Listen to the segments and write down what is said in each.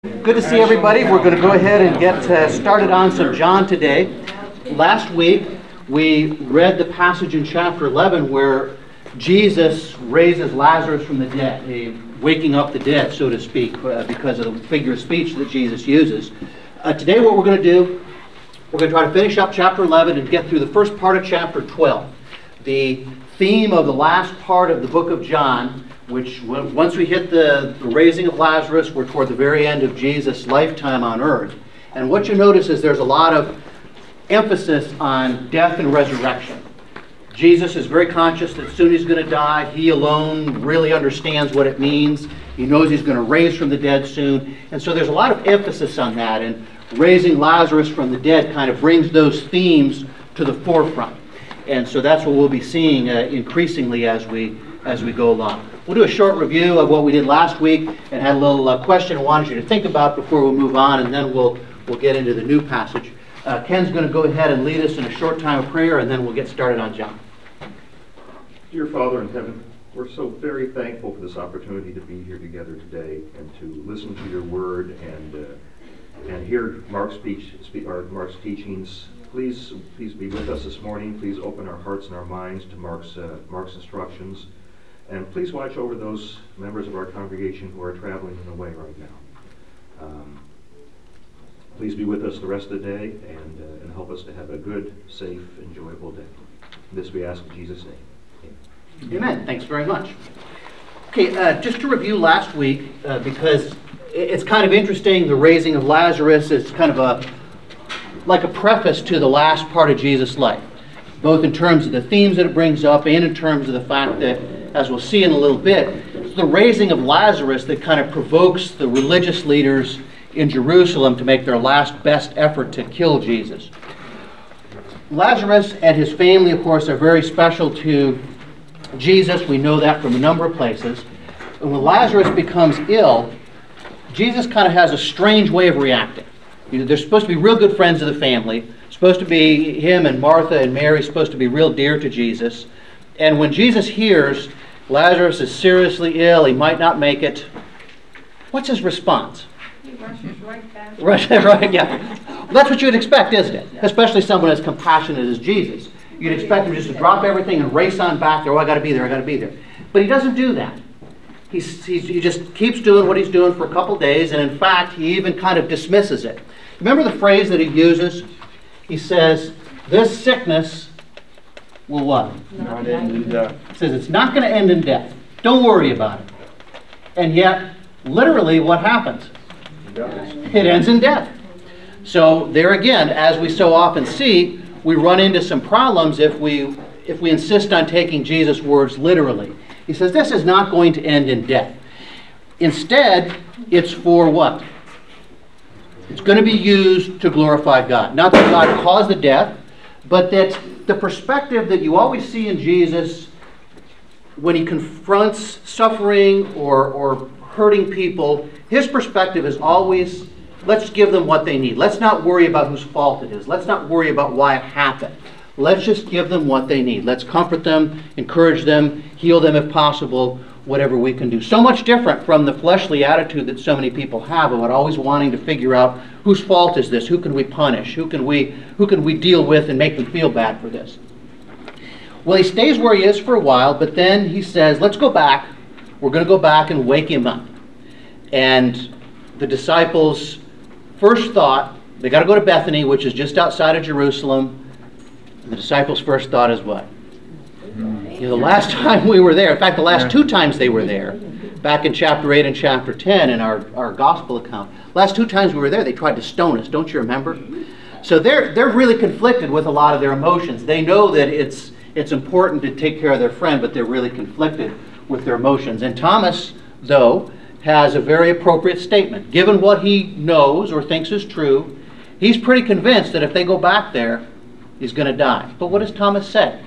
Good to see everybody. We're going to go ahead and get started on some John today. Last week we read the passage in chapter 11 where Jesus raises Lazarus from the dead, waking up the dead, so to speak, because of the figure of speech that Jesus uses. Today what we're going to do, we're going to try to finish up chapter 11 and get through the first part of chapter 12. The theme of the last part of the book of John, which once we hit the raising of Lazarus, we're toward the very end of Jesus' lifetime on earth. And what you notice is there's a lot of emphasis on death and resurrection. Jesus is very conscious that soon he's going to die. He alone really understands what it means. He knows he's going to raise from the dead soon. And so there's a lot of emphasis on that. And raising Lazarus from the dead kind of brings those themes to the forefront. And so that's what we'll be seeing increasingly as we go along. We'll do a short review of what we did last week and had a little question I wanted you to think about before we move on, and then we'll get into the new passage. Ken's going to go ahead and lead us in a short time of prayer, and then we'll get started on John. Dear Father in heaven, we're so very thankful for this opportunity to be here together today and to listen to your word and hear Mark's teachings. Please be with us this morning. Please open our hearts and our minds to Mark's instructions. And please watch over those members of our congregation who are traveling in the way right now. Please be with us the rest of the day and help us to have a good, safe, enjoyable day. This we ask in Jesus' name. Amen. Thanks very much. Okay, just to review last week, because it's kind of interesting, the raising of Lazarus is kind of like a preface to the last part of Jesus' life, both in terms of the themes that it brings up and in terms of the fact that, as we'll see in a little bit, it's the raising of Lazarus that kind of provokes the religious leaders in Jerusalem to make their last best effort to kill Jesus. Lazarus and his family, of course, are very special to Jesus. We know that from a number of places. And when Lazarus becomes ill, Jesus kind of has a strange way of reacting. They're supposed to be real good friends of the family. Supposed to be him and Martha and Mary, supposed to be real dear to Jesus. And when Jesus hears Lazarus is seriously ill, he might not make it, what's his response? He rushes right back. Right, yeah. Well, that's what you'd expect, isn't it? Especially someone as compassionate as Jesus. You'd expect him just to drop everything and race on back there. Oh, I got to be there, I got to be there. But he doesn't do that. He just keeps doing what he's doing for a couple days, and in fact, he even kind of dismisses it. Remember the phrase that he uses? He says, this sickness will what? Not end in death. It says it's not going to end in death. Don't worry about it. And yet, literally, what happens? It ends in death. So there again, as we so often see, we run into some problems if we insist on taking Jesus' words literally. He says this is not going to end in death. Instead, it's for what? It's going to be used to glorify God. Not that God caused the death, but that the perspective that you always see in Jesus when he confronts suffering or hurting people, his perspective is always, let's give them what they need. Let's not worry about whose fault it is. Let's not worry about why it happened. Let's just give them what they need. Let's comfort them, encourage them, heal them if possible, whatever we can do. So much different from the fleshly attitude that so many people have about always wanting to figure out whose fault is this, who can we punish, who can we deal with and make them feel bad for this. Well, he stays where he is for a while, but then he says, let's go back. We're going to go back and wake him up. And the disciples' first thought, they got to go to Bethany, which is just outside of Jerusalem. The disciples' first thought is what? The last time we were there, in fact, the last two times they were there, back in chapter 8 and chapter 10 in our gospel account, last two times we were there, they tried to stone us. Don't you remember? So they're really conflicted with a lot of their emotions. They know that it's important to take care of their friend, but they're really conflicted with their emotions. And Thomas, though, has a very appropriate statement. Given what he knows or thinks is true, he's pretty convinced that if they go back there, he's going to die. But what does Thomas say?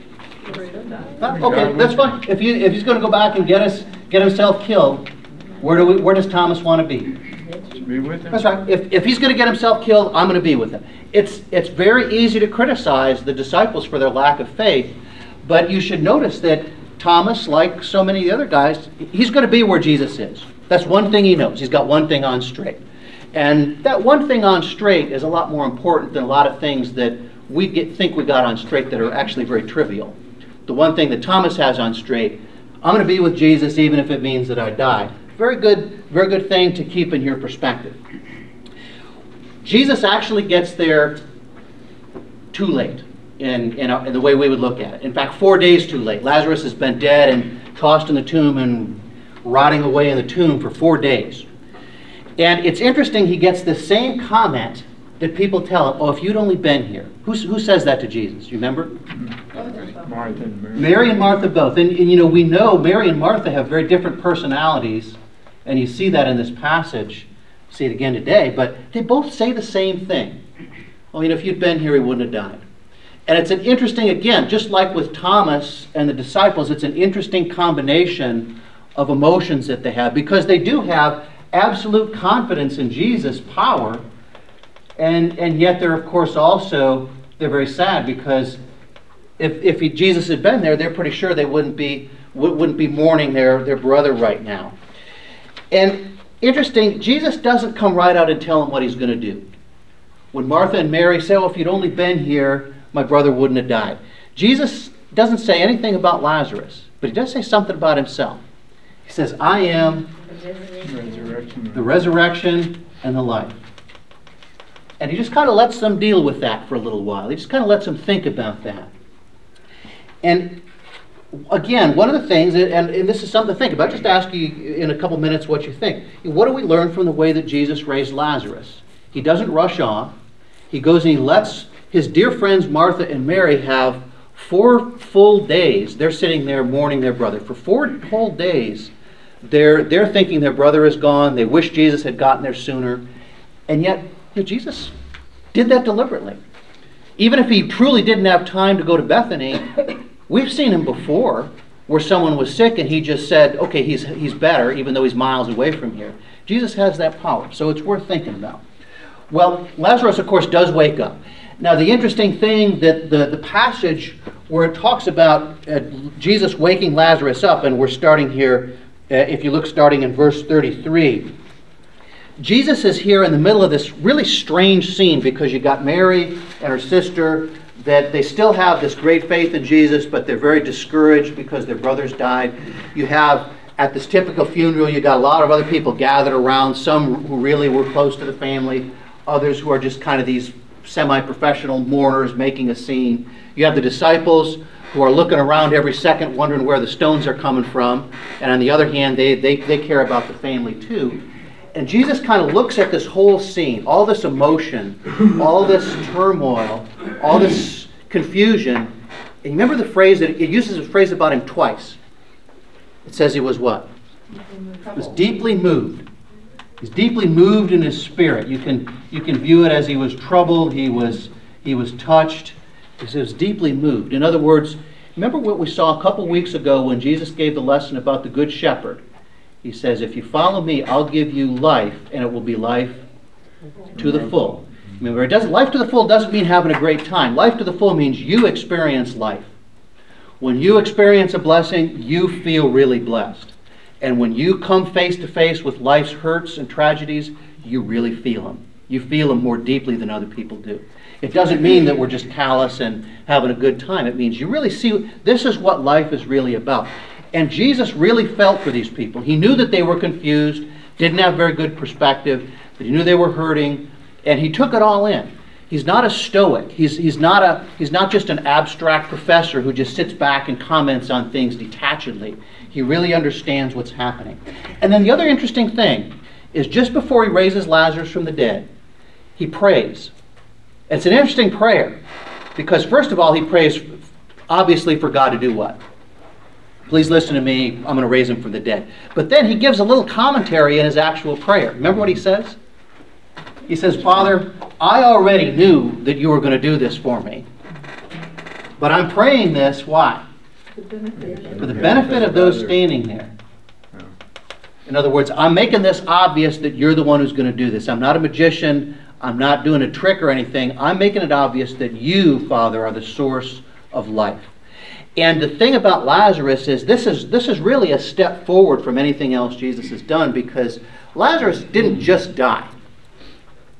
Okay, that's fine. If he's going to go back and get himself killed, where does Thomas want to be? To be with him. That's right. If he's going to get himself killed, I'm going to be with him. It's very easy to criticize the disciples for their lack of faith, but you should notice that Thomas, like so many of the other guys, he's going to be where Jesus is. That's one thing he knows. He's got one thing on straight. And that one thing on straight is a lot more important than a lot of things that think we got on straight that are actually very trivial. The one thing that Thomas has on straight, I'm going to be with Jesus even if it means that I die. Very good thing to keep in your perspective. Jesus actually gets there too late in the way we would look at it. In fact, 4 days too late. Lazarus has been dead and tossed in the tomb and rotting away in the tomb for 4 days. And it's interesting, he gets the same comment that people tell him, oh, if you'd only been here. Who says that to Jesus? You remember? Martha and Mary. Mary and Martha both. And you know, we know Mary and Martha have very different personalities, and you see that in this passage. See it again today, but they both say the same thing. Well, you know, if you'd been here, he wouldn't have died. And it's an interesting, again, just like with Thomas and the disciples, it's an interesting combination of emotions that they have, because they do have absolute confidence in Jesus' power, and yet they're, of course, also, they're very sad, because if Jesus had been there, they're pretty sure they wouldn't be mourning their brother right now. And interesting, Jesus doesn't come right out and tell them what he's going to do. When Martha and Mary say, oh, if you'd only been here, my brother wouldn't have died. Jesus doesn't say anything about Lazarus, but he does say something about himself. He says, I am the resurrection and the life. And he just kind of lets them deal with that for a little while. He just kind of lets them think about that. And again, one of the things, and this is something to think about, just ask you in a couple minutes what you think. What do we learn from the way that Jesus raised Lazarus? He doesn't rush off. He goes and he lets his dear friends Martha and Mary have 4 full days. They're sitting there mourning their brother. For 4 whole days, they're thinking their brother is gone. They wish Jesus had gotten there sooner. And yet, Jesus did that deliberately. Even if he truly didn't have time to go to Bethany, we've seen him before where someone was sick and he just said, okay, he's better, even though he's miles away from here. Jesus has that power, so it's worth thinking about. Well, Lazarus, of course, does wake up. Now, the interesting thing that the passage where it talks about Jesus waking Lazarus up, and we're starting here, if you look starting in verse 33, Jesus is here in the middle of this really strange scene, because you got Mary and her sister, that they still have this great faith in Jesus, but they're very discouraged because their brothers died. You have, at this typical funeral, you got a lot of other people gathered around, some who really were close to the family, others who are just kind of these semi-professional mourners making a scene. You have the disciples who are looking around every second wondering where the stones are coming from. And on the other hand, they care about the family too. And Jesus kind of looks at this whole scene, all this emotion, all this turmoil, all this confusion. And you remember the phrase, that it uses a phrase about him twice. It says he was what? He was deeply moved. He's deeply moved in his spirit. You can view it as he was troubled, he was touched. He was deeply moved. In other words, remember what we saw a couple weeks ago when Jesus gave the lesson about the Good Shepherd. He says, if you follow me, I'll give you life, and it will be life to the full. Remember, life to the full doesn't mean having a great time. Life to the full means you experience life. When you experience a blessing, you feel really blessed. And when you come face to face with life's hurts and tragedies, you really feel them. You feel them more deeply than other people do. It doesn't mean that we're just callous and having a good time. It means you really see this is what life is really about. And Jesus really felt for these people. He knew that they were confused, didn't have very good perspective, but he knew they were hurting, and he took it all in. He's not a stoic. He's not just an abstract professor who just sits back and comments on things detachedly. He really understands what's happening. And then the other interesting thing is just before he raises Lazarus from the dead, he prays. It's an interesting prayer because first of all, he prays obviously for God to do what? Please listen to me. I'm going to raise him from the dead. But then he gives a little commentary in his actual prayer. Remember what he says? He says, Father, I already knew that you were going to do this for me. But I'm praying this, why? For the benefit of those standing there. In other words, I'm making this obvious that you're the one who's going to do this. I'm not a magician. I'm not doing a trick or anything. I'm making it obvious that you, Father, are the source of life. And the thing about Lazarus is this is really a step forward from anything else Jesus has done, because Lazarus didn't just die.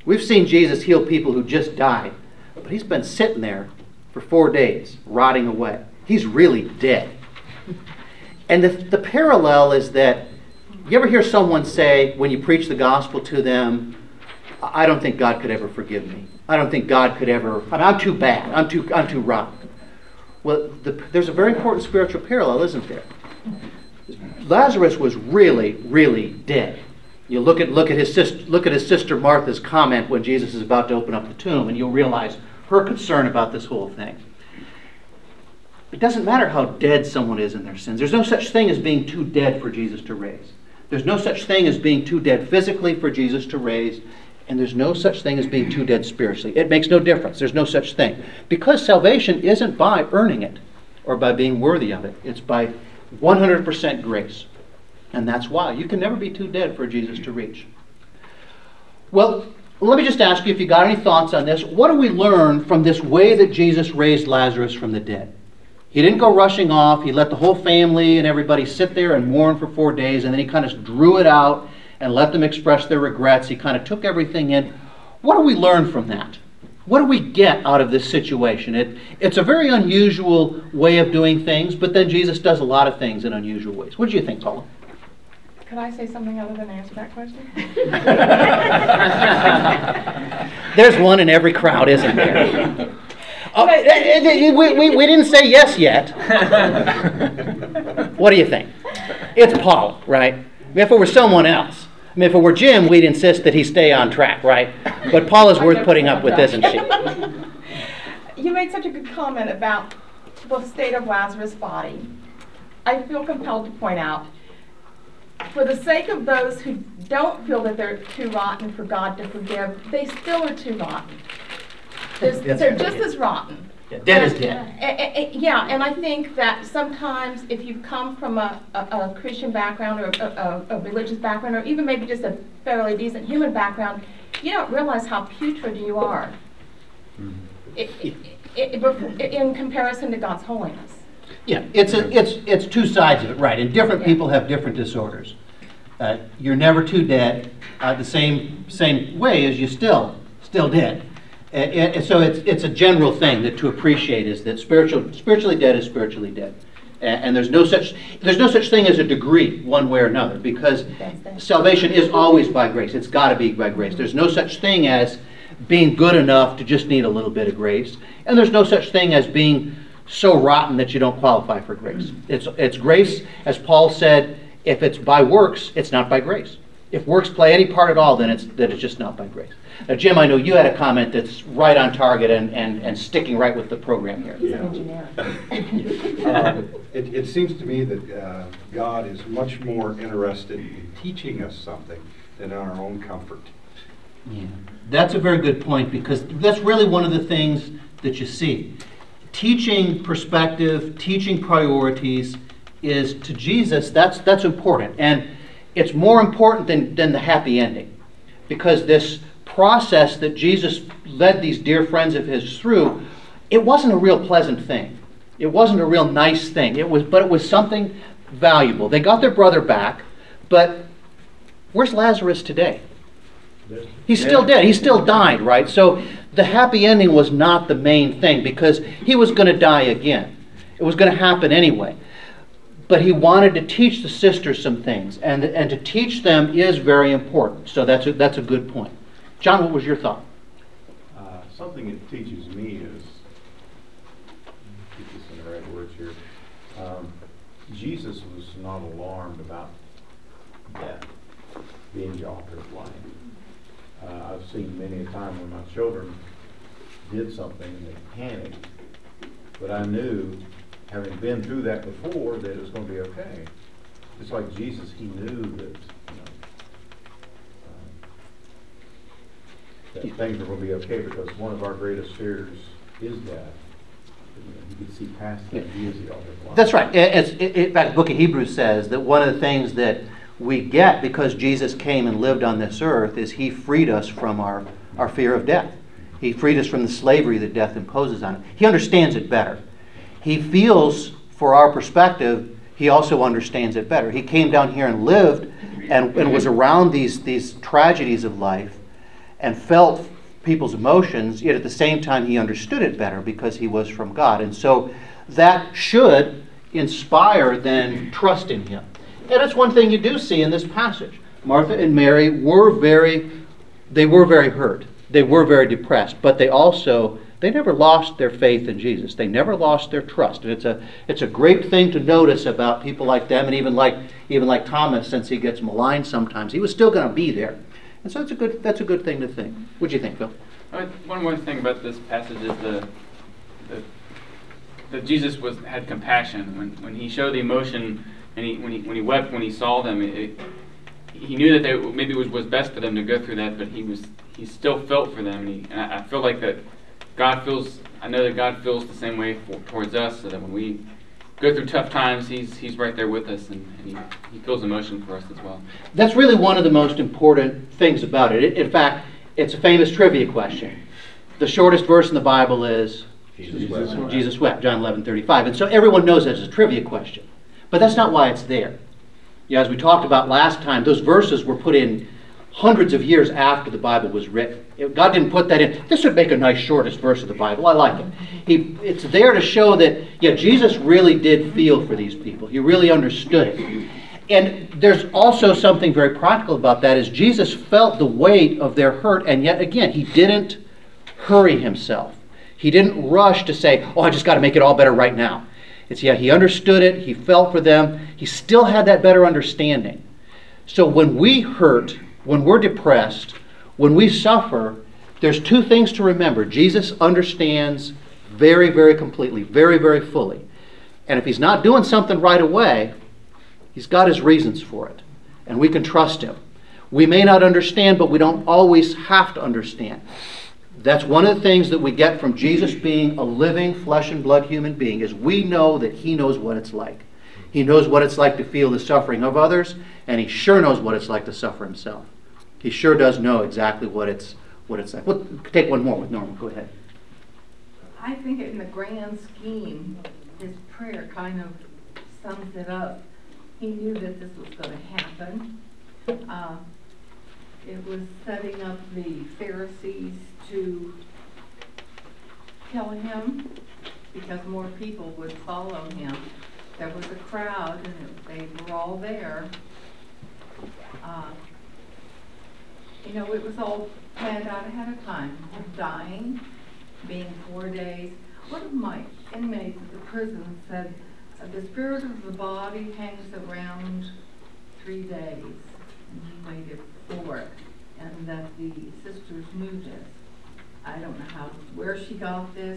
We've seen Jesus heal people who just died, but he's been sitting there for 4 days, rotting away. He's really dead. And the parallel is that, you ever hear someone say, when you preach the gospel to them, I don't think God could ever forgive me. I don't think God could ever, I'm too bad. I'm too rotten. Well, there's a very important spiritual parallel, isn't there? Lazarus was really, really dead. You look at his sister Martha's comment when Jesus is about to open up the tomb, and you'll realize her concern about this whole thing. It doesn't matter how dead someone is in their sins. There's no such thing as being too dead for Jesus to raise. There's no such thing as being too dead physically for Jesus to raise, and there's no such thing as being too dead spiritually. It makes no difference. There's no such thing. Because salvation isn't by earning it or by being worthy of it. It's by 100% grace. And that's why. You can never be too dead for Jesus to reach. Well, let me just ask you if you got any thoughts on this. What do we learn from this way that Jesus raised Lazarus from the dead? He didn't go rushing off. He let the whole family and everybody sit there and mourn for 4 days, and then he kind of drew it out and let them express their regrets. He kind of took everything in. What do we learn from that? What do we get out of this situation? It's a very unusual way of doing things, but then Jesus does a lot of things in unusual ways. What do you think, Paula? Could I say something other than answer that question? There's one in every crowd, isn't there? We didn't say yes yet. What do you think? It's Paula, right? If it were someone else, if it were Jim, we'd insist that he stay on track, right? But Paula's worth putting up with, isn't she? You made such a good comment about the state of Lazarus' body. I feel compelled to point out, for the sake of those who don't feel that they're too rotten for God to forgive, they still are too rotten. They're just as rotten. Yeah, dead is dead. Yeah, and I think that sometimes if you come from a Christian background or a religious background, or even maybe just a fairly decent human background, you don't realize how putrid you are in comparison to God's holiness. Yeah, it's two sides of it, right? And different people have different disorders. You're never too dead. The same way as you still dead. And so it's a general thing that to appreciate is that spiritually dead is spiritually dead, and there's no such thing as a degree one way or another, because salvation is always by grace. It's got to be by grace. There's no such thing as being good enough to just need a little bit of grace, and there's no such thing as being so rotten that you don't qualify for grace. It's grace, as Paul said. If it's by works, it's not by grace. If works play any part at all, then it's just not by grace. Now, Jim, I know you had a comment that's right on target and sticking right with the program here. He's an engineer. It seems to me that God is much more interested in teaching us something than in our own comfort. Yeah, that's a very good point, because that's really one of the things that you see. Teaching perspective, teaching priorities is, to Jesus, that's important. And it's more important than the happy ending, because this process that Jesus led these dear friends of his through, it wasn't a real pleasant thing. It wasn't a real nice thing. It was something valuable. They got their brother back, but where's Lazarus today? He's still dead. He still died, right? So the happy ending was not the main thing, because he was going to die again. It was going to happen anyway. But he wanted to teach the sisters some things, and to teach them is very important. So that's a good point. John, what was your thought? Something it teaches me is, keep this in the right words here, Jesus was not alarmed about death being the author of life. I've seen many a time when my children did something and they panicked, but I knew, having been through that before, that it was going to be okay. Just like Jesus, he knew that, that things were going to be okay, because one of our greatest fears is death. You can see past that. He is the author of life. That's right. In fact, the book of Hebrews says that one of the things that we get because Jesus came and lived on this earth is he freed us from our fear of death. He freed us from the slavery that death imposes on it. He understands it better. He feels, for our perspective, he also understands it better. He came down here and lived and was around these tragedies of life. and felt people's emotions, yet at the same time he understood it better because he was from God. And so that should inspire then trust in him. And it's one thing you do see in this passage. Martha and Mary were very hurt. They were very depressed, but they never lost their faith in Jesus. They never lost their trust. And it's a great thing to notice about people like them, and even like Thomas, since he gets maligned sometimes, he was still going to be there. And so that's a good thing to think. What do you think, Phil? One more thing about this passage is that Jesus had compassion when he showed the emotion, and when he wept when he saw them. He knew that maybe it was best for them to go through that, but he still felt for them, and I feel like that I know that God feels the same way towards us, so that when we go through tough times, He's right there with us, and he feels emotion for us as well. That's really one of the most important things about it. In fact, it's a famous trivia question. The shortest verse in the Bible is Jesus wept, John 11:35. And so everyone knows that it's a trivia question. But that's not why it's there. As we talked about last time, those verses were put in hundreds of years after the Bible was written. God didn't put that in. This would make a nice shortest verse of the Bible. I like it. It's there to show that, Jesus really did feel for these people. He really understood it. And there's also something very practical about that, is Jesus felt the weight of their hurt, and yet again, he didn't hurry himself. He didn't rush to say, I just got to make it all better right now. He understood it, he felt for them, he still had that better understanding. So when we hurt, when we're depressed, when we suffer, there's two things to remember. Jesus understands very, very completely, very, very fully. And if he's not doing something right away, he's got his reasons for it. And we can trust him. We may not understand, but we don't always have to understand. That's one of the things that we get from Jesus being a living, flesh and blood human being, is we know that he knows what it's like. He knows what it's like to feel the suffering of others, and he sure knows what it's like to suffer himself. He sure does know exactly what it's like. We'll take one more with Norma. Go ahead. I think in the grand scheme, his prayer kind of sums it up. He knew that this was going to happen. It was setting up the Pharisees to kill him because more people would follow him. There was a crowd, and they were all there. It was all planned out ahead of time. Dying, being 4 days. One of my inmates at the prison said, the spirit of the body hangs around 3 days, and he waited for it, and that the sisters knew this. I don't know where she got this,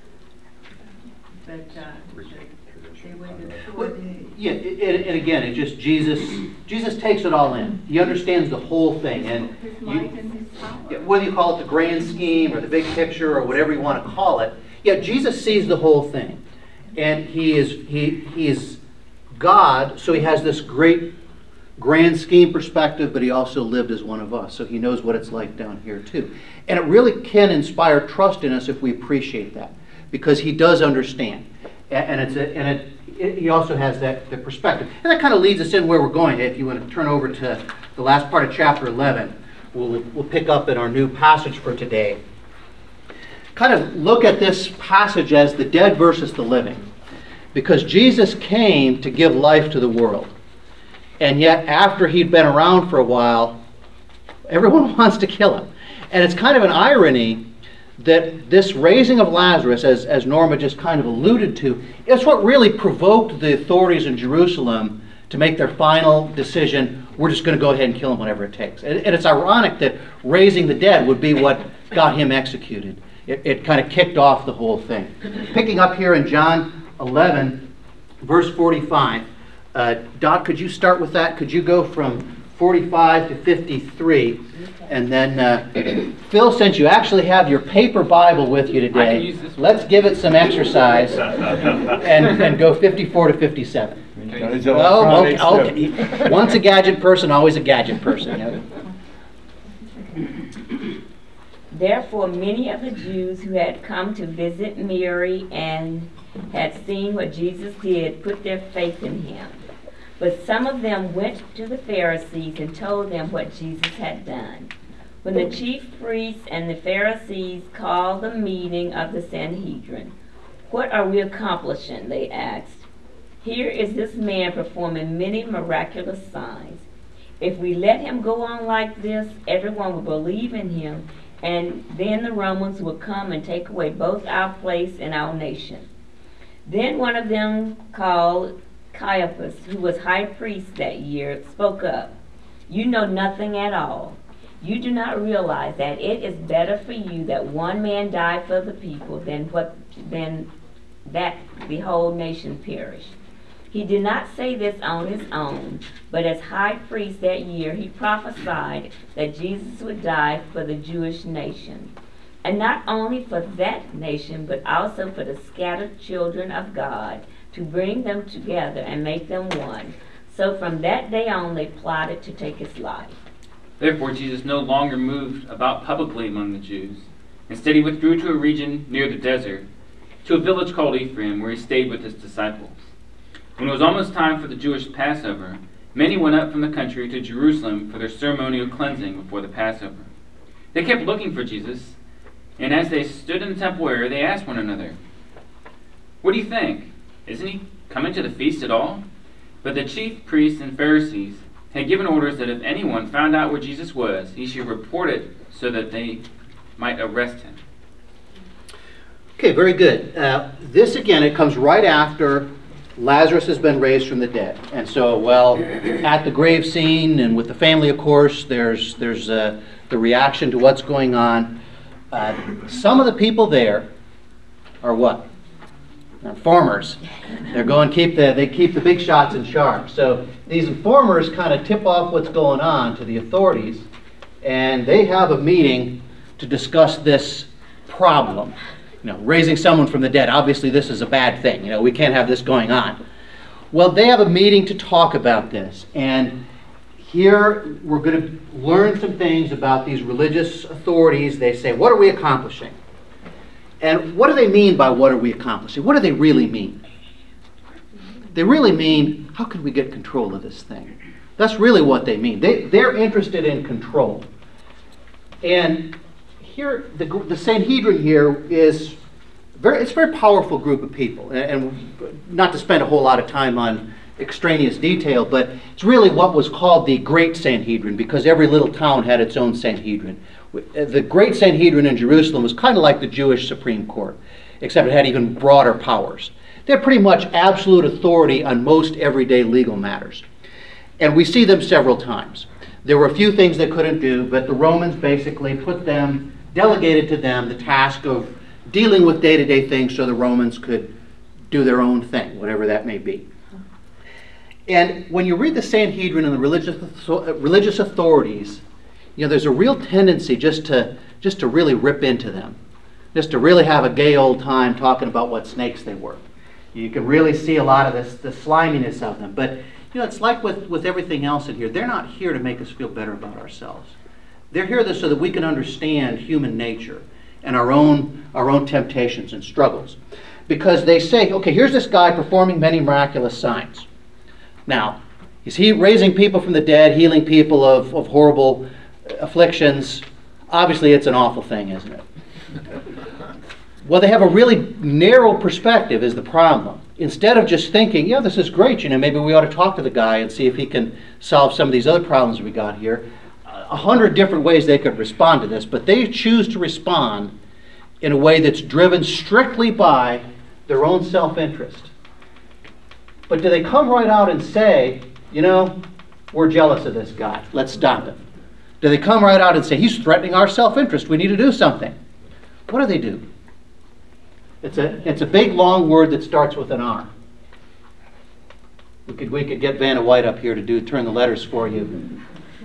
but they waited 4 days. And again, it's just Jesus takes it all in. He understands the whole thing. And his might and his power. Whether you call it the grand scheme or the big picture or whatever you want to call it, Jesus sees the whole thing. And he is God, so he has this great grand scheme perspective, but he also lived as one of us, so he knows what it's like down here too. And it really can inspire trust in us if we appreciate that, because he does understand, and he also has that perspective. And that kind of leads us in where we're going. If you want to turn over to the last part of chapter 11, we'll pick up in our new passage for today. Kind of look at this passage as the dead versus the living, because Jesus came to give life to the world. And yet, after he'd been around for a while, everyone wants to kill him. And it's kind of an irony that this raising of Lazarus, as Norma just kind of alluded to, is what really provoked the authorities in Jerusalem to make their final decision. We're just going to go ahead and kill him whatever it takes. And it's ironic that raising the dead would be what got him executed. It kind of kicked off the whole thing. Picking up here in John 11, verse 45. Doc, could you start with that? Could you go from 45 to 53? And then, Phil, since you actually have your paper Bible with you today, let's give it some exercise and go 54 to 57. Okay. Once a gadget person, always a gadget person. Therefore, many of the Jews who had come to visit Mary and had seen what Jesus did put their faith in him. But some of them went to the Pharisees and told them what Jesus had done. When the chief priests and the Pharisees called the meeting of the Sanhedrin, "What are we accomplishing?" they asked. "Here is this man performing many miraculous signs. If we let him go on like this, everyone will believe in him, and then the Romans will come and take away both our place and our nation." Then one of them, called Caiaphas, who was high priest that year, spoke up. "You know nothing at all. You do not realize that it is better for you that one man die for the people than that the whole nation perish." He did not say this on his own, but as high priest that year he prophesied that Jesus would die for the Jewish nation, and not only for that nation, but also for the scattered children of God, to bring them together and make them one. So from that day on they plotted to take his life. Therefore Jesus no longer moved about publicly among the Jews. Instead he withdrew to a region near the desert, to a village called Ephraim, where he stayed with his disciples. When it was almost time for the Jewish Passover, many went up from the country to Jerusalem for their ceremonial cleansing before the Passover. They kept looking for Jesus, and as they stood in the temple area, they asked one another, "What do you think? Isn't he coming to the feast at all?" But the chief priests and Pharisees had given orders that if anyone found out where Jesus was, he should report it so that they might arrest him. Okay, very good. This again, it comes right after Lazarus has been raised from the dead. And so, well, at the grave scene and with the family, of course, there's the reaction to what's going on. Some of the people there are what? Informers. They're going they keep the big shots in sharp. So these informers kind of tip off what's going on to the authorities, and they have a meeting to discuss this problem. Raising someone from the dead. Obviously, this is a bad thing. We can't have this going on. Well, they have a meeting to talk about this, and here we're going to learn some things about these religious authorities. They say, "What are we accomplishing?" And what do they mean by what are we accomplishing? What do they really mean? They really mean, how can we get control of this thing? That's really what they mean. They're interested in control. And here, the Sanhedrin here it's a very powerful group of people. And not to spend a whole lot of time on extraneous detail, but it's really what was called the Great Sanhedrin, because every little town had its own Sanhedrin. The Great Sanhedrin in Jerusalem was kind of like the Jewish Supreme Court, except it had even broader powers. They had pretty much absolute authority on most everyday legal matters. And we see them several times. There were a few things they couldn't do, but the Romans basically delegated to them the task of dealing with day-to-day things so the Romans could do their own thing, whatever that may be. And when you read the Sanhedrin and the religious authorities, there's a real tendency just to really rip into them, just to really have a gay old time talking about what snakes they were. You can really see a lot of the sliminess of them. But it's like with everything else in here. They're not here to make us feel better about ourselves. They're here so that we can understand human nature and our own temptations and struggles. Because they say, okay, here's this guy performing many miraculous signs. Now, is he raising people from the dead, healing people of horrible afflictions? Obviously, it's an awful thing, isn't it? Well, they have a really narrow perspective is the problem. Instead of just thinking, yeah, this is great, maybe we ought to talk to the guy and see if he can solve some of these other problems we got here. 100 different ways they could respond to this, but they choose to respond in a way that's driven strictly by their own self-interest. But do they come right out and say, we're jealous of this guy, let's stop him? Do they come right out and say, he's threatening our self-interest, we need to do something? What do? It's a big, long word that starts with an R. We could get Vanna White up here to turn the letters for you.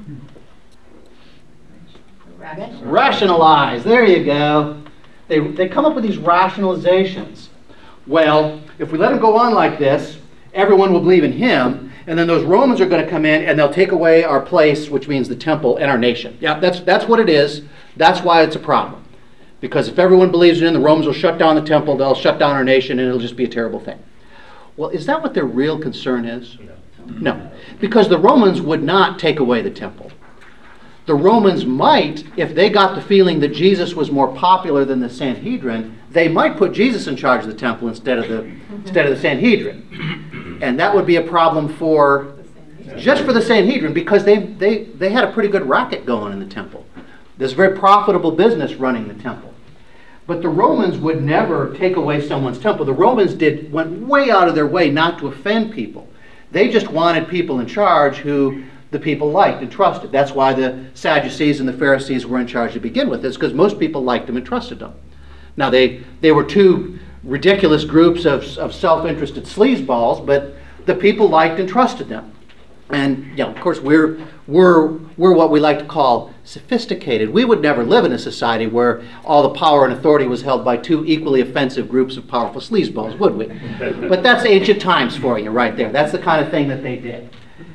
Rationalize. There you go. They come up with these rationalizations. Well, if we let him go on like this, everyone will believe in him, and then those Romans are going to come in and they'll take away our place, which means the temple, and our nation. Yeah, that's what it is. That's why it's a problem. Because if everyone believes in him, the Romans will shut down the temple, they'll shut down our nation, and it'll just be a terrible thing. Well, is that what their real concern is? No. Because the Romans would not take away the temple. The Romans might, if they got the feeling that Jesus was more popular than the Sanhedrin, they might put Jesus in charge of the temple instead of the Sanhedrin. And that would be a problem for just for the Sanhedrin, because they had a pretty good racket going in the temple. There's a very profitable business running the temple. But the Romans would never take away someone's temple. The Romans went way out of their way not to offend people. They just wanted people in charge who the people liked and trusted. That's why the Sadducees and the Pharisees were in charge to begin with. It's because most people liked them and trusted them. Now, they were two ridiculous groups of self-interested sleazeballs, but the people liked and trusted them. And, of course, we're what we like to call sophisticated. We would never live in a society where all the power and authority was held by two equally offensive groups of powerful sleazeballs, would we? But that's ancient times for you right there. That's the kind of thing that they did.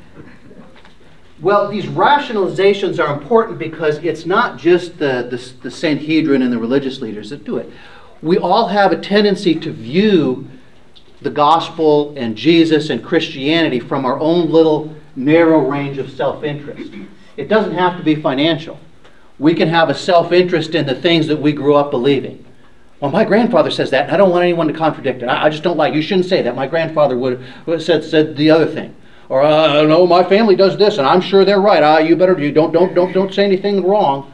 Well, these rationalizations are important because it's not just the Sanhedrin and the religious leaders that do it. We all have a tendency to view the gospel and Jesus and Christianity from our own little narrow range of self-interest. It doesn't have to be financial. We can have a self-interest in the things that we grew up believing. Well, my grandfather says that, and I don't want anyone to contradict it. I just don't like, you shouldn't say that. My grandfather would have said the other thing. Or, no, my family does this, and I'm sure they're right. You better, don't say anything wrong.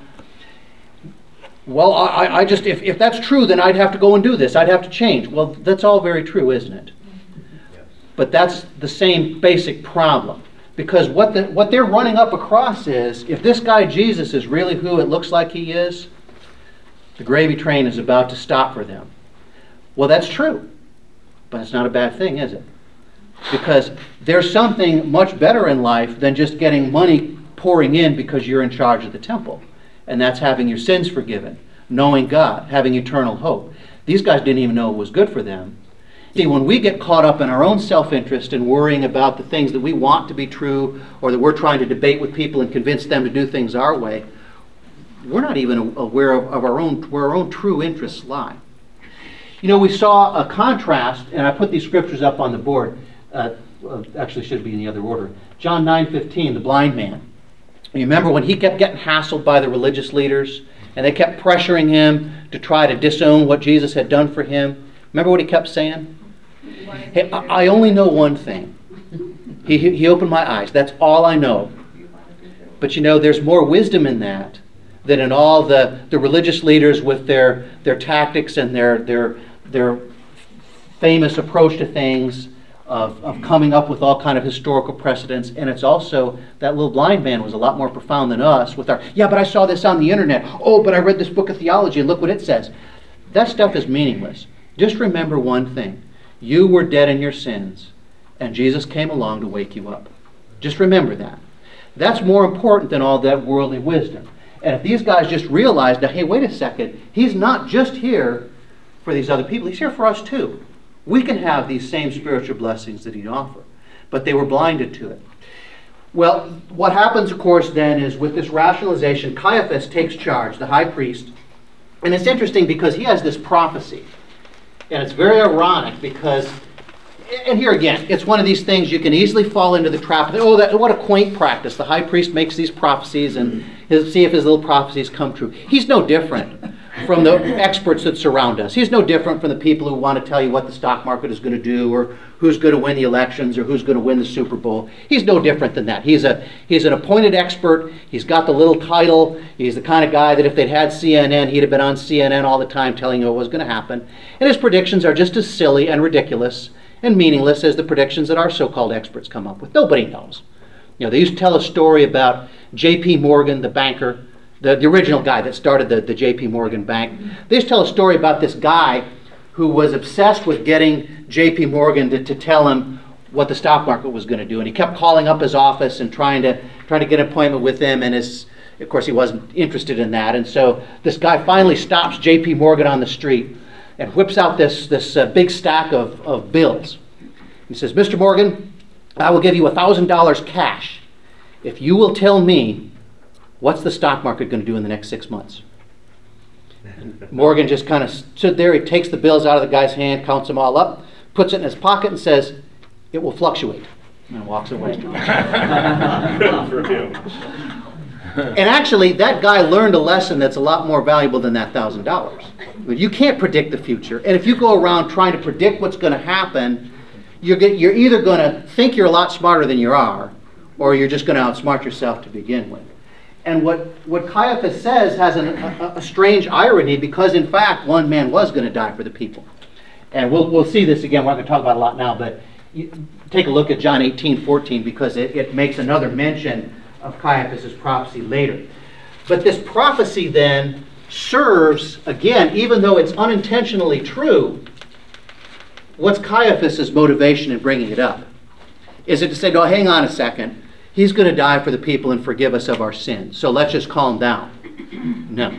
Well, I just, if that's true, then I'd have to go and do this. I'd have to change. Well, that's all very true, isn't it? But that's the same basic problem. Because what they're running up across is, if this guy Jesus is really who it looks like he is, the gravy train is about to stop for them. Well, that's true. But it's not a bad thing, is it? Because there's something much better in life than just getting money pouring in because you're in charge of the temple. And that's having your sins forgiven, knowing God, having eternal hope. These guys didn't even know it was good for them. See, when we get caught up in our own self-interest and worrying about the things that we want to be true, or that we're trying to debate with people and convince them to do things our way, we're not even aware of where our own true interests lie. We saw a contrast, and I put these scriptures up on the board. Actually, should be in the other order. John 9:15, the blind man. You remember when he kept getting hassled by the religious leaders, and they kept pressuring him to try to disown what Jesus had done for him? Remember what he kept saying? Hey, I only know one thing. He opened my eyes. That's all I know. But there's more wisdom in that than in all the religious leaders with their tactics and their famous approach to things of coming up with all kind of historical precedents. And it's also, that little blind man was a lot more profound than us with our, yeah, but I saw this on the internet. Oh, but I read this book of theology and look what it says. That stuff is meaningless. Just remember one thing. You were dead in your sins, and Jesus came along to wake you up. Just remember that. That's more important than all that worldly wisdom. And if these guys just realized, now, hey, wait a second, he's not just here for these other people, he's here for us too. We can have these same spiritual blessings that he'd offer. But they were blinded to it. Well, what happens, of course, then is with this rationalization, Caiaphas takes charge, the high priest. And it's interesting because he has this prophecy. And it's very ironic because, and here again, it's one of these things you can easily fall into the trap of, what a quaint practice. The high priest makes these prophecies and see if his little prophecies come true. He's no different from the experts that surround us. He's no different from the people who want to tell you what the stock market is going to do, or who's going to win the elections, or who's going to win the Super Bowl. He's no different than that. He's an appointed expert. He's got the little title. He's the kind of guy that if they'd had CNN, he'd have been on CNN all the time telling you what was going to happen. And his predictions are just as silly and ridiculous and meaningless as the predictions that our so-called experts come up with. Nobody knows. They used to tell a story about J.P. Morgan, the banker, the original guy that started the J.P. Morgan Bank. They used to tell a story about this guy who was obsessed with getting J.P. Morgan to tell him what the stock market was going to do. And he kept calling up his office and trying to get an appointment with him. And of course, he wasn't interested in that. And so this guy finally stops J.P. Morgan on the street and whips out this big stack of bills. He says, Mr. Morgan, I will give you $1,000 cash if you will tell me what's the stock market going to do in the next 6 months. And Morgan just kind of stood there. He takes the bills out of the guy's hand, counts them all up, puts it in his pocket and says, it will fluctuate, and walks away. Good for him. And actually, that guy learned a lesson that's a lot more valuable than that $1,000. You can't predict the future. And if you go around trying to predict what's going to happen, you're either going to think you're a lot smarter than you are, or you're just going to outsmart yourself to begin with. And what Caiaphas says has a strange irony, because in fact, one man was going to die for the people. And we'll see this again. We're not going to talk about it a lot now, but take a look at John 18:14, because it makes another mention of Caiaphas' prophecy later. But this prophecy then serves, again, even though it's unintentionally true, what's Caiaphas' motivation in bringing it up? Is it to say, no, hang on a second, he's going to die for the people and forgive us of our sins, so let's just calm down? No.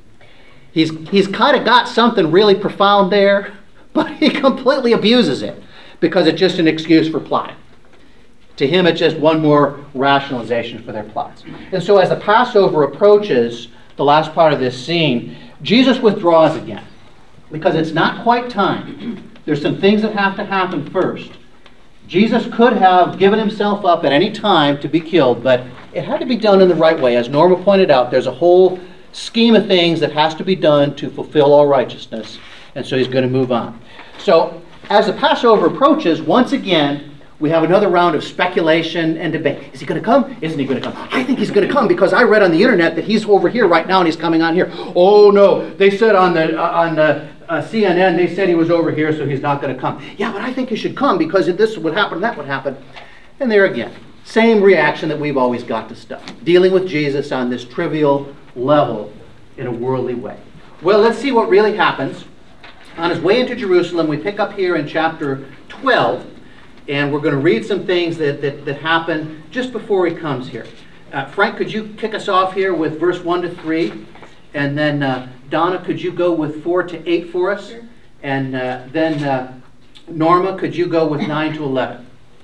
He's kind of got something really profound there, but he completely abuses it, because it's just an excuse for plotting. To him, it's just one more rationalization for their plots. And so as the Passover approaches, the last part of this scene, Jesus withdraws again, because it's not quite time. There's some things that have to happen first. Jesus could have given himself up at any time to be killed, but it had to be done in the right way. As Norma pointed out, there's a whole scheme of things that has to be done to fulfill all righteousness, and so he's going to move on. So as the Passover approaches, once again, we have another round of speculation and debate. Is he going to come? Isn't he going to come? I think he's going to come because I read on the internet that he's over here right now and he's coming on here. Oh no, they said on the CNN, they said he was over here, so he's not going to come. Yeah, but I think he should come because if this would happen, that would happen. And there again, same reaction that we've always got to stuff. Dealing with Jesus on this trivial level in a worldly way. Well, let's see what really happens. On his way into Jerusalem, we pick up here in chapter 12, and we're going to read some things that happen just before he comes here. Frank, could you kick us off here with verse 1 to 3? And then Donna, could you go with 4 to 8 for us? Sure. And then Norma, could you go with 9 to 11?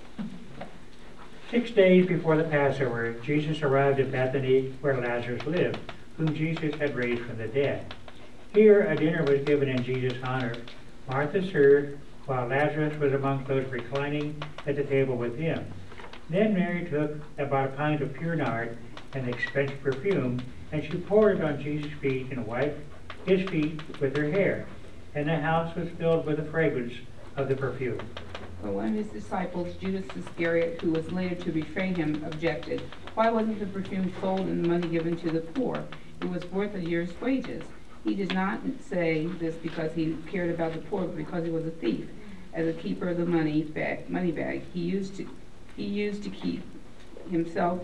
6 days before the Passover, Jesus arrived at Bethany, where Lazarus lived, whom Jesus had raised from the dead. Here a dinner was given in Jesus' honor. Martha served, while Lazarus was amongst those reclining at the table with him. Then Mary took about a pint of pure nard, an expensive perfume, and she poured it on Jesus' feet and wiped his feet with her hair. And the house was filled with the fragrance of the perfume. But one of his disciples, Judas Iscariot, who was later to betray him, objected. Why wasn't the perfume sold and the money given to the poor? It was worth a year's wages. He did not say this because he cared about the poor, but because he was a thief. As a keeper of the money bag, he used to keep himself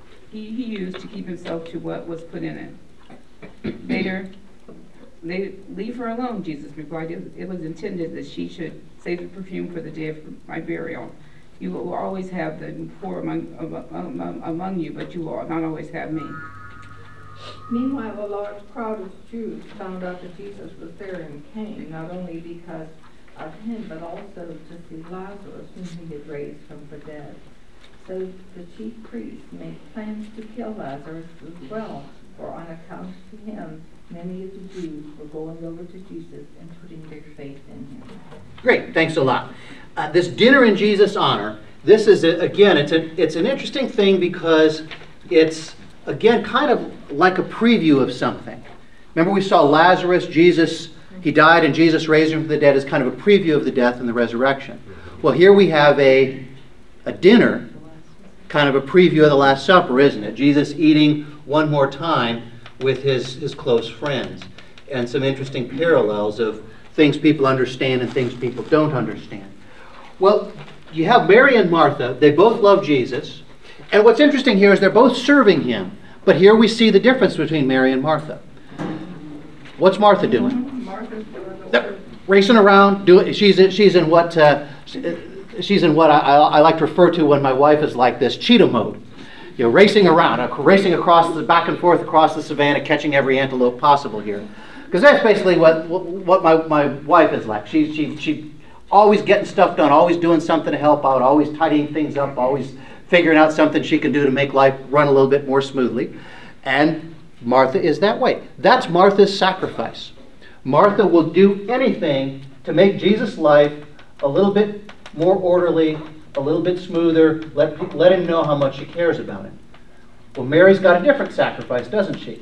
to what was put in it. Later, leave her alone, Jesus replied. It was intended that she should save the perfume for the day of my burial. You will always have the poor among you, but you will not always have me. Meanwhile, a large crowd of Jews found out that Jesus was there and came, not only because of him, but also to see Lazarus, whom he had raised from the dead. So the chief priests made plans to kill Lazarus as well, for on account of him, many of the Jews were going over to Jesus and putting their faith in him. Great, thanks a lot. This dinner in Jesus' honor, this is, again, it's an interesting thing because it's, again, kind of like a preview of something. Remember we saw Lazarus, Jesus, he died and Jesus raised him from the dead as kind of a preview of the death and the resurrection. Well, here we have a dinner, kind of a preview of the Last Supper, isn't it? Jesus eating one more time with his close friends. And some interesting parallels of things people understand and things people don't understand. Well, you have Mary and Martha. They both love Jesus. And what's interesting here is they're both serving him. But here we see the difference between Mary and Martha. What's Martha doing? Martha's doing the work. Racing around. She's in what I like to refer to when my wife is like this, cheetah mode. You know, racing around, racing back and forth across the savannah, catching every antelope possible here. Because that's basically what my wife is like. She always getting stuff done, always doing something to help out, always tidying things up, always figuring out something she can do to make life run a little bit more smoothly. And Martha is that way. That's Martha's sacrifice. Martha will do anything to make Jesus' life a little bit more orderly, a little bit smoother, let him know how much she cares about him. Well, Mary's got a different sacrifice, doesn't she?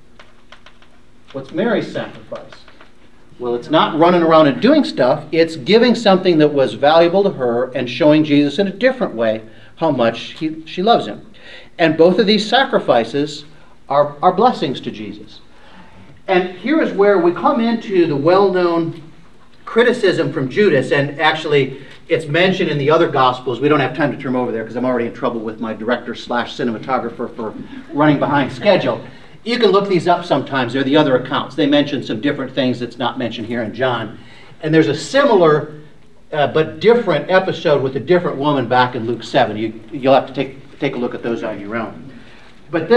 What's Mary's sacrifice? Well, it's not running around and doing stuff. It's giving something that was valuable to her and showing Jesus in a different way how much she loves him. And both of these sacrifices are blessings to Jesus. And here is where we come into the well-known criticism from Judas, and actually it's mentioned in the other Gospels. We don't have time to turn over there because I'm already in trouble with my director/cinematographer for running behind schedule. You can look these up sometimes. They're the other accounts. They mention some different things that's not mentioned here in John. And there's a similar but different episode with a different woman back in Luke 7. You'll have to take a look at those on your own. But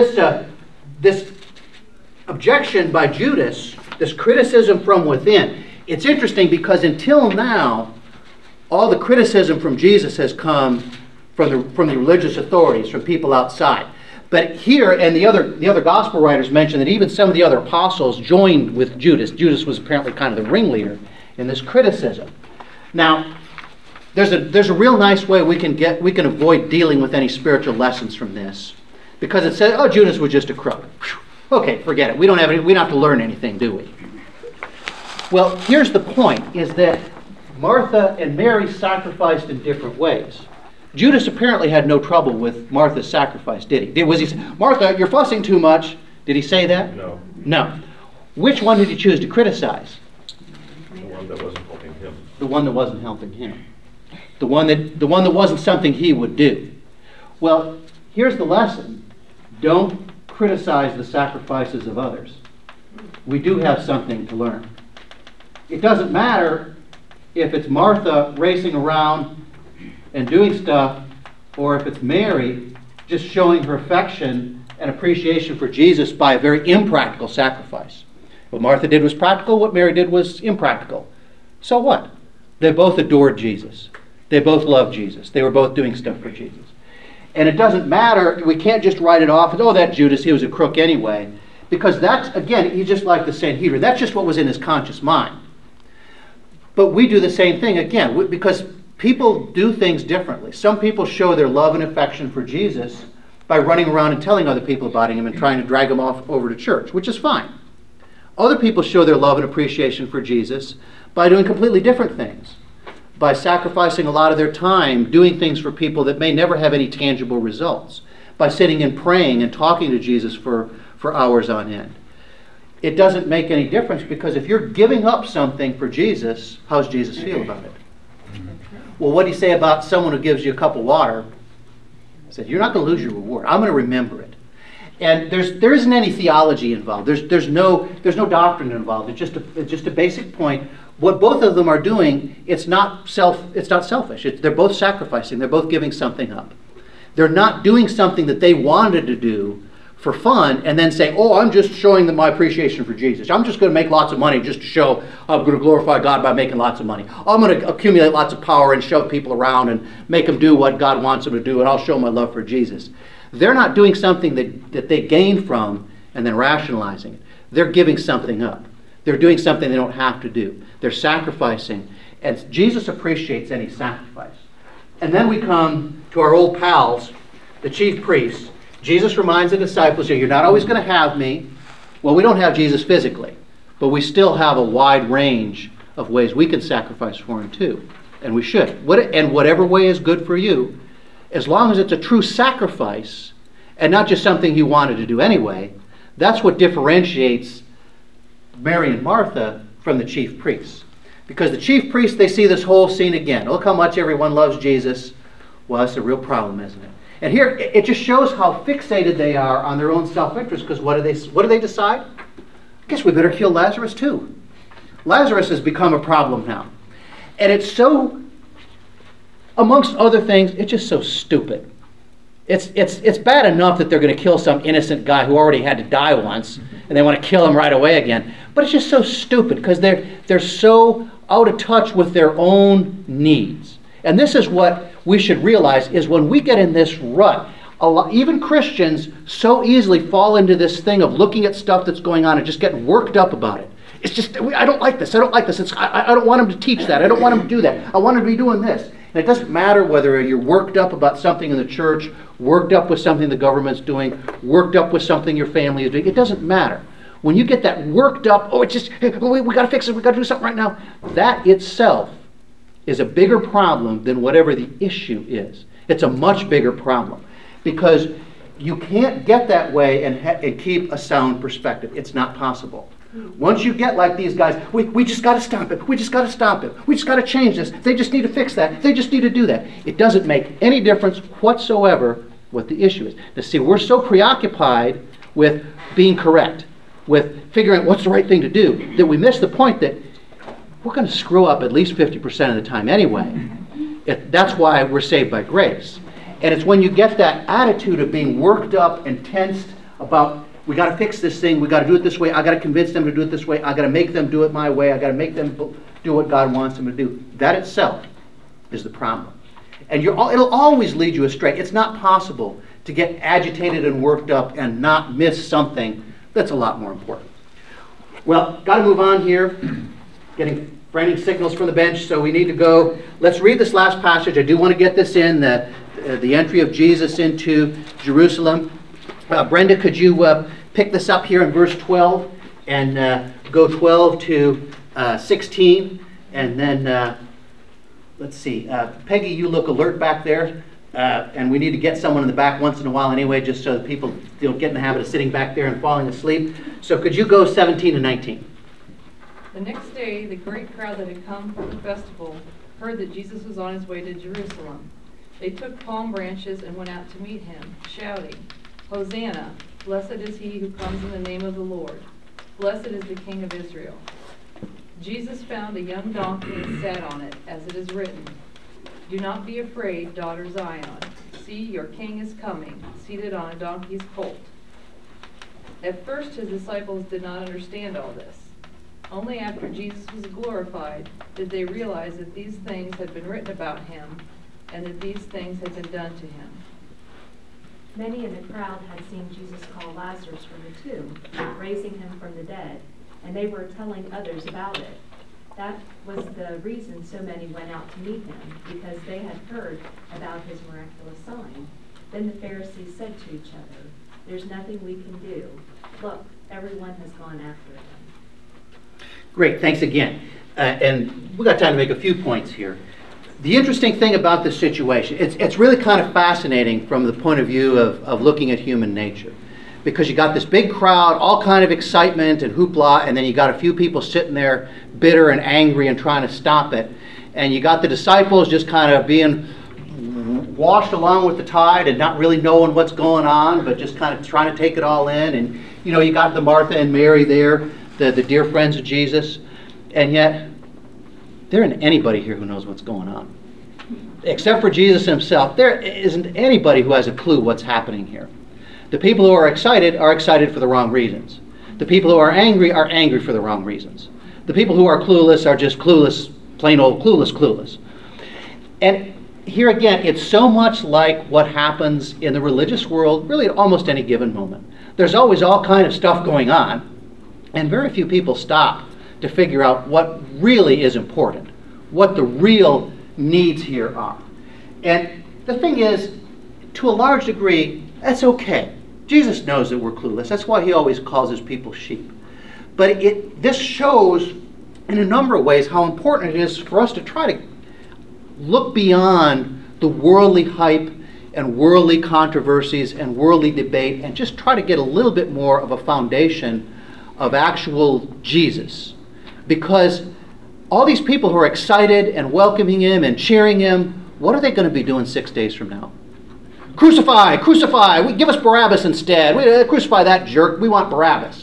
this objection by Judas, this criticism from within, it's interesting because until now, all the criticism from Jesus has come from the religious authorities, from people outside. But here, and the other gospel writers mention that even some of the other apostles joined with Judas. Judas was apparently kind of the ringleader in this criticism. Now, there's a real nice way we can avoid dealing with any spiritual lessons from this, because it says, oh, Judas was just a crook. Whew. Okay, forget it. We don't have to learn anything, do we? Well, here's the point: is that Martha and Mary sacrificed in different ways. Judas apparently had no trouble with Martha's sacrifice, did he? Was he say, Martha, you're fussing too much? Did he say that? No. No. Which one did he choose to criticize? The one that wasn't helping him. The one that wasn't helping him. The one that wasn't something he would do. Well, here's the lesson. Don't criticize the sacrifices of others. We do have something to learn. It doesn't matter if it's Martha racing around and doing stuff, or if it's Mary just showing her affection and appreciation for Jesus by a very impractical sacrifice. What Martha did was practical, what Mary did was impractical. So what? They both adored Jesus. They both loved Jesus. They were both doing stuff for Jesus. And it doesn't matter, we can't just write it off as, oh, that Judas, he was a crook anyway. Because that's, again, he's just like the Sanhedrin. That's just what was in his conscious mind. But we do the same thing again, because people do things differently. Some people show their love and affection for Jesus by running around and telling other people about him and trying to drag them off over to church, which is fine. Other people show their love and appreciation for Jesus by doing completely different things, by sacrificing a lot of their time doing things for people that may never have any tangible results, by sitting and praying and talking to Jesus for hours on end. It doesn't make any difference, because if you're giving up something for Jesus, how does Jesus feel about it? Well, what do you say about someone who gives you a cup of water? He said, you're not going to lose your reward. I'm going to remember it. And there isn't any theology involved. There's no doctrine involved. It's just a basic point. What both of them are doing, it's not selfish. They're both sacrificing. They're both giving something up. They're not doing something that they wanted to do for fun and then say, oh, I'm just showing them my appreciation for Jesus. I'm just going to make lots of money just to show I'm going to glorify God by making lots of money. I'm going to accumulate lots of power and shove people around and make them do what God wants them to do, and I'll show my love for Jesus. They're not doing something that they gain from and then rationalizing it. They're giving something up. They're doing something they don't have to do. They're sacrificing, and Jesus appreciates any sacrifice. And then we come to our old pals, the chief priests. Jesus reminds the disciples here, you're not always going to have me. Well, we don't have Jesus physically, but we still have a wide range of ways we can sacrifice for him too. And we should. And whatever way is good for you, as long as it's a true sacrifice and not just something you wanted to do anyway, that's what differentiates Mary and Martha from the chief priests. Because the chief priests, they see this whole scene again. Look how much everyone loves Jesus. Well, that's a real problem, isn't it? And here, it just shows how fixated they are on their own self-interest, because what do they decide? I guess we better kill Lazarus too. Lazarus has become a problem now. And it's so, amongst other things, it's just so stupid. It's bad enough that they're going to kill some innocent guy who already had to die once, and they want to kill him right away again. But it's just so stupid, because they're so out of touch with their own needs. And this is what we should realize, is when we get in this rut, even Christians so easily fall into this thing of looking at stuff that's going on and just getting worked up about it. It's just, I don't like this, I don't like this. I don't want him to teach that, I don't want him to do that. I want him to be doing this. And And it doesn't matter whether you're worked up about something in the church, worked up with something the government's doing, worked up with something your family is doing. It doesn't matter. When you get that worked up, oh, it's just, hey, we got to fix it, we got to do something right now. That itself is a bigger problem than whatever the issue is. It's a much bigger problem because you can't get that way and keep a sound perspective. It's not possible. Once you get like these guys, we just got to stop it. We just got to stop it. We just got to change this. They just need to fix that. They just need to do that. It doesn't make any difference whatsoever what the issue is. Now, see, we're so preoccupied with being correct, with figuring out what's the right thing to do, that we miss the point that we're going to screw up at least 50% of the time anyway. That's why we're saved by grace. And it's when you get that attitude of being worked up and tensed about, we got to fix this thing, we got to do it this way, I got to convince them to do it this way, I got to make them do it my way, I got to make them do what God wants them to do. That itself is the problem. And it'll always lead you astray. It's not possible to get agitated and worked up and not miss something that's a lot more important. Well, got to move on here. Getting frightening signals from the bench, so we need to go. Let's read this last passage. I do want to get this in, the entry of Jesus into Jerusalem. Brenda, could you pick this up here in verse 12 and go 12 to 16, and then let's see. Peggy, you look alert back there, and we need to get someone in the back once in a while anyway, just so that people don't get in the habit of sitting back there and falling asleep. So could you go 17 and 19? The next day, the great crowd that had come for the festival heard that Jesus was on his way to Jerusalem. They took palm branches and went out to meet him, shouting, "Hosanna! Blessed is he who comes in the name of the Lord. Blessed is the King of Israel." Jesus found a young donkey and sat on it, as it is written, "Do not be afraid, daughter Zion. See, your king is coming, seated on a donkey's colt." At first his disciples did not understand all this. Only after Jesus was glorified did they realize that these things had been written about him and that these things had been done to him. Many in the crowd had seen Jesus call Lazarus from the tomb, raising him from the dead, and they were telling others about it. That was the reason so many went out to meet him, because they had heard about his miraculous sign. Then the Pharisees said to each other, "There's nothing we can do. Look, everyone has gone after him." Great, thanks again. And we've got time to make a few points here. The interesting thing about this situation, it's really kind of fascinating from the point of view of looking at human nature. Because you got this big crowd, all kind of excitement and hoopla, and then you got a few people sitting there bitter and angry and trying to stop it. And you got the disciples just kind of being washed along with the tide and not really knowing what's going on, but just kind of trying to take it all in. And you got the Martha and Mary there, the dear friends of Jesus, and yet there isn't anybody here who knows what's going on. Except for Jesus himself, there isn't anybody who has a clue what's happening here. The people who are excited for the wrong reasons. The people who are angry for the wrong reasons. The people who are clueless are just clueless, plain old clueless. And here again, it's so much like what happens in the religious world, really at almost any given moment. There's always all kind of stuff going on, and very few people stop to figure out what really is important, what the real needs here are. And the thing is, to a large degree, that's okay. Jesus knows that we're clueless. That's why he always calls his people sheep. But this shows in a number of ways how important it is for us to try to look beyond the worldly hype and worldly controversies and worldly debate and just try to get a little bit more of a foundation of actual Jesus. Because all these people who are excited and welcoming him and cheering him, what are they going to be doing 6 days from now? Crucify, crucify, give us Barabbas instead. Crucify that jerk, we want Barabbas.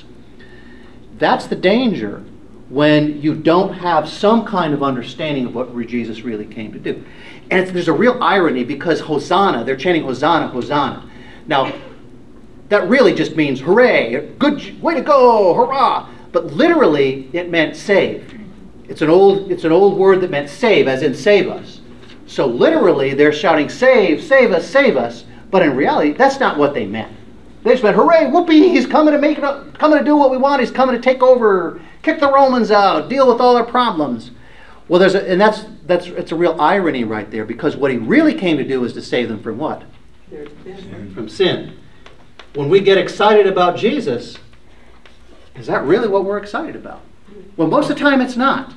That's the danger when you don't have some kind of understanding of what Jesus really came to do. And there's a real irony because Hosanna, they're chanting Hosanna, Hosanna. Now, that really just means hooray, good, way to go, hurrah. But literally, it meant save. It's an old word that meant save, as in save us. So literally, they're shouting, save, save us, save us. But in reality, that's not what they meant. They just meant, hooray, whoopee, he's coming to make it up, coming to do what we want. He's coming to take over, kick the Romans out, deal with all our problems. Well, it's a real irony right there, because what he really came to do is to save them from what? From sin. When we get excited about Jesus, is that really what we're excited about? Well, most of the time it's not.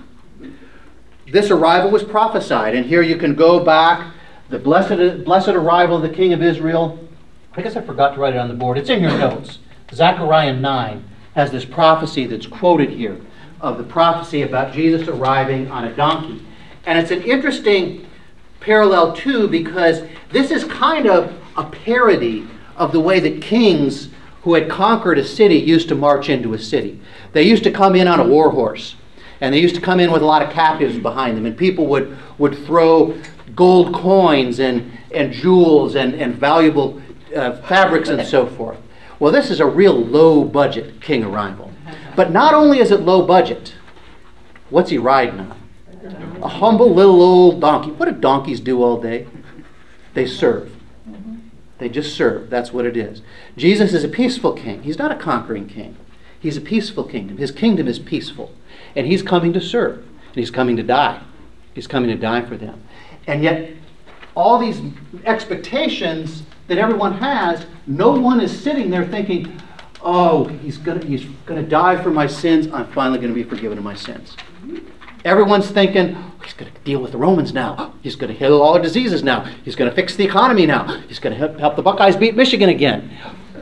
This arrival was prophesied, and here you can go back, the blessed arrival of the King of Israel. I guess I forgot to write it on the board. It's in your notes. Zechariah 9 has this prophecy that's quoted here, of the prophecy about Jesus arriving on a donkey. And it's an interesting parallel too, because this is kind of a parody of the way that kings who had conquered a city used to march into a city. They used to come in on a war horse, and they used to come in with a lot of captives behind them, and people would throw gold coins and jewels and valuable fabrics and so forth. Well, this is a real low-budget king arrival. But not only is it low budget, what's he riding on? A humble little old donkey. What do donkeys do all day? They serve. They just serve. That's what it is. Jesus is a peaceful king. He's not a conquering king. He's a peaceful kingdom. His kingdom is peaceful. And he's coming to serve. And he's coming to die. He's coming to die for them. And yet, all these expectations that everyone has, no one is sitting there thinking, oh, he's gonna die for my sins. I'm finally going to be forgiven of my sins. Everyone's thinking, oh, he's going to deal with the Romans now. He's going to heal all our diseases now. He's going to fix the economy now. He's going to help the Buckeyes beat Michigan again.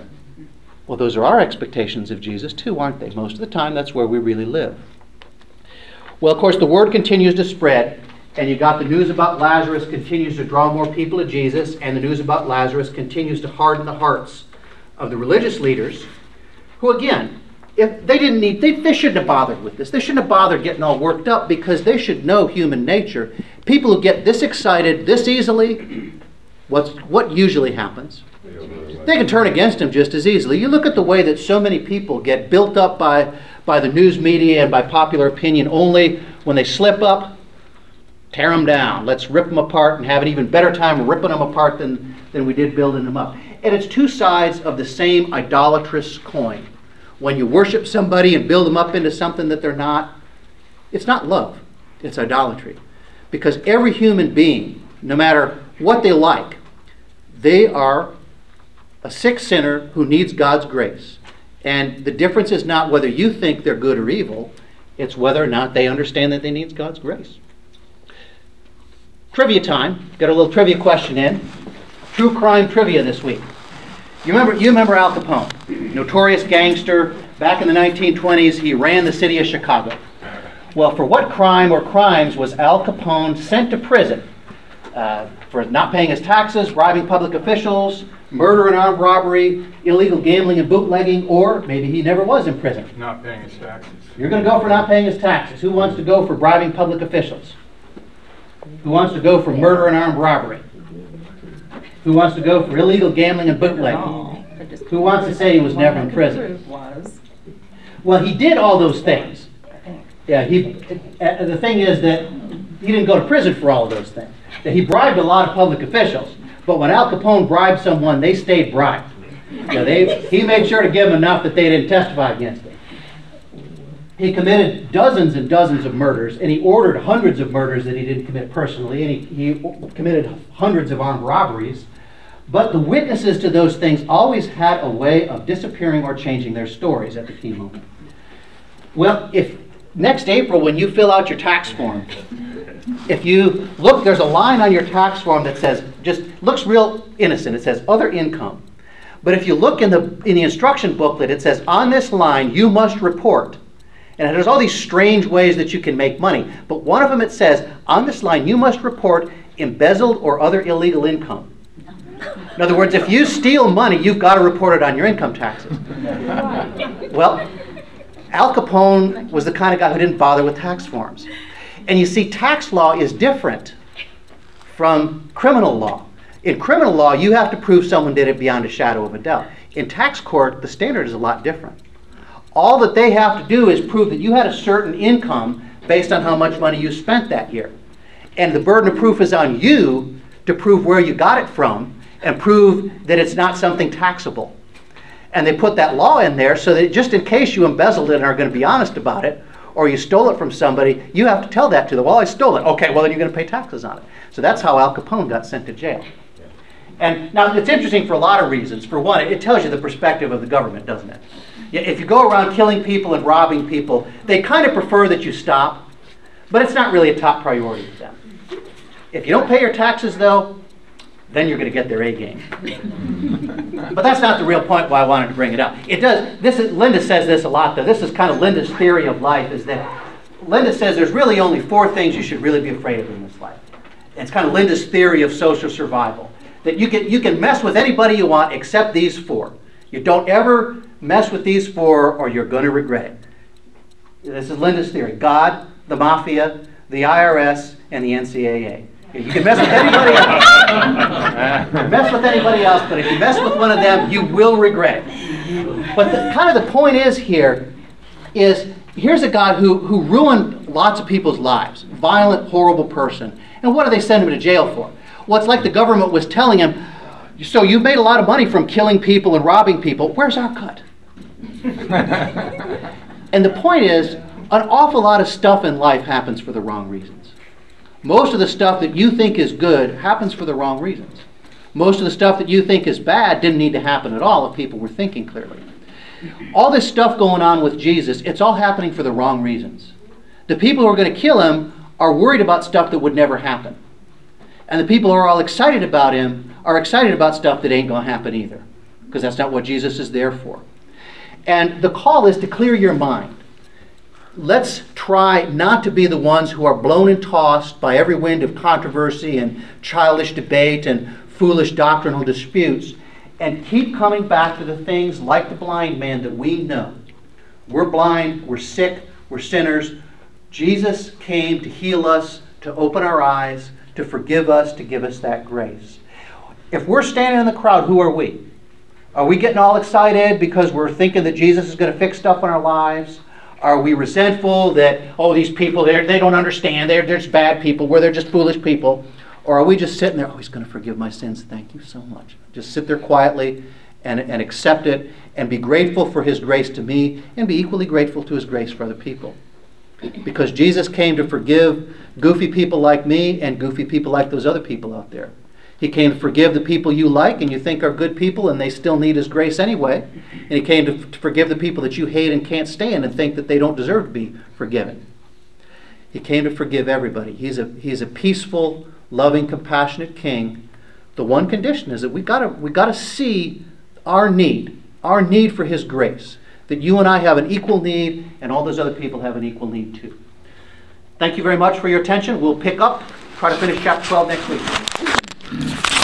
Well, those are our expectations of Jesus too, aren't they? Most of the time, that's where we really live. Well, of course, the word continues to spread, and you got the news about Lazarus continues to draw more people to Jesus, and the news about Lazarus continues to harden the hearts of the religious leaders, who, again, if they didn't need, they shouldn't have bothered with this. They shouldn't have bothered getting all worked up, because they should know human nature. People who get this excited this easily, what usually happens? They can turn against him just as easily. You look at the way that so many people get built up by the news media and by popular opinion only. When they slip up, tear them down. Let's rip them apart and have an even better time ripping them apart than we did building them up. And it's two sides of the same idolatrous coin. When you worship somebody and build them up into something that they're not, it's not love, it's idolatry. Because every human being, no matter what they like, they are a sick sinner who needs God's grace. And the difference is not whether you think they're good or evil, it's whether or not they understand that they need God's grace. Trivia time. Got a little trivia question in. True crime trivia this week. You remember Al Capone, notorious gangster. Back in the 1920s, he ran the city of Chicago. Well, for what crime or crimes was Al Capone sent to prison? For not paying his taxes, bribing public officials, murder and armed robbery, illegal gambling and bootlegging, or maybe he never was in prison. Not paying his taxes. You're going to go for not paying his taxes. Who wants to go for bribing public officials? Who wants to go for murder and armed robbery? Who wants to go for illegal gambling and bootlegging? Who wants to say he was never in prison? Well, he did all those things. Yeah, the thing is that he didn't go to prison for all of those things. That he bribed a lot of public officials. But when Al Capone bribed someone, they stayed bribed. He made sure to give them enough that they didn't testify against him. He committed dozens and dozens of murders, and he ordered hundreds of murders that he didn't commit personally, and he committed hundreds of armed robberies. But the witnesses to those things always had a way of disappearing or changing their stories at the key moment. Well, if next April when you fill out your tax form, if you look, there's a line on your tax form that says, just looks real innocent. It says other income. But if you look in the instruction booklet, it says on this line you must report. And there's all these strange ways that you can make money. But one of them, it says on this line you must report embezzled or other illegal income. In other words, if you steal money, you've got to report it on your income taxes. Well, Al Capone was the kind of guy who didn't bother with tax forms. And you see, tax law is different from criminal law. In criminal law, you have to prove someone did it beyond a shadow of a doubt. In tax court, the standard is a lot different. All that they have to do is prove that you had a certain income based on how much money you spent that year. And the burden of proof is on you to prove where you got it from and prove that it's not something taxable. And they put that law in there so that just in case you embezzled it and are going to be honest about it, or you stole it from somebody, you have to tell that to them. Well, I stole it. Okay, well then you're going to pay taxes on it. So that's how Al Capone got sent to jail. And now it's interesting for a lot of reasons. For one, it tells you the perspective of the government, doesn't it? If you go around killing people and robbing people, they kind of prefer that you stop, but it's not really a top priority for them. If you don't pay your taxes, though, then you're going to get their A game. But that's not the real point why I wanted to bring it up. It does. Linda says this a lot, though. This is kind of Linda's theory of life, is that Linda says there's really only 4 things you should really be afraid of in this life. It's kind of Linda's theory of social survival. That you can mess with anybody you want except these 4. You don't ever mess with these 4 or you're going to regret it. This is Linda's theory. God, the mafia, the IRS, and the NCAA. You can mess with anybody else. Mess with anybody else, but if you mess with one of them, you will regret it. But kind of the point is here's a God who ruined lots of people's lives. Violent, horrible person. And what do they send him to jail for? Well, it's like the government was telling him, so you've made a lot of money from killing people and robbing people. Where's our cut? And the point is, an awful lot of stuff in life happens for the wrong reasons. Most of the stuff that you think is good happens for the wrong reasons. Most of the stuff that you think is bad didn't need to happen at all if people were thinking clearly. All this stuff going on with Jesus, it's all happening for the wrong reasons. The people who are going to kill him are worried about stuff that would never happen. And the people who are all excited about him are excited about stuff that ain't going to happen either. Because that's not what Jesus is there for. And the call is to clear your mind. Let's try not to be the ones who are blown and tossed by every wind of controversy and childish debate and foolish doctrinal disputes, and keep coming back to the things like the blind man that we know. We're blind, we're sick, we're sinners. Jesus came to heal us, to open our eyes, to forgive us, to give us that grace. If we're standing in the crowd, who are we? Are we getting all excited because we're thinking that Jesus is going to fix stuff in our lives? Are we resentful that, oh, these people, they don't understand, they're just bad people, they're just foolish people? Or are we just sitting there, oh, he's going to forgive my sins, thank you so much. Just sit there quietly and accept it and be grateful for his grace to me and be equally grateful to his grace for other people. Because Jesus came to forgive goofy people like me and goofy people like those other people out there. He came to forgive the people you like and you think are good people and they still need his grace anyway. And he came to forgive the people that you hate and can't stand and think that they don't deserve to be forgiven. He came to forgive everybody. He's a peaceful, loving, compassionate king. The one condition is that we gotta see our need for his grace. That you and I have an equal need and all those other people have an equal need too. Thank you very much for your attention. We'll pick up, try to finish chapter 12 next week.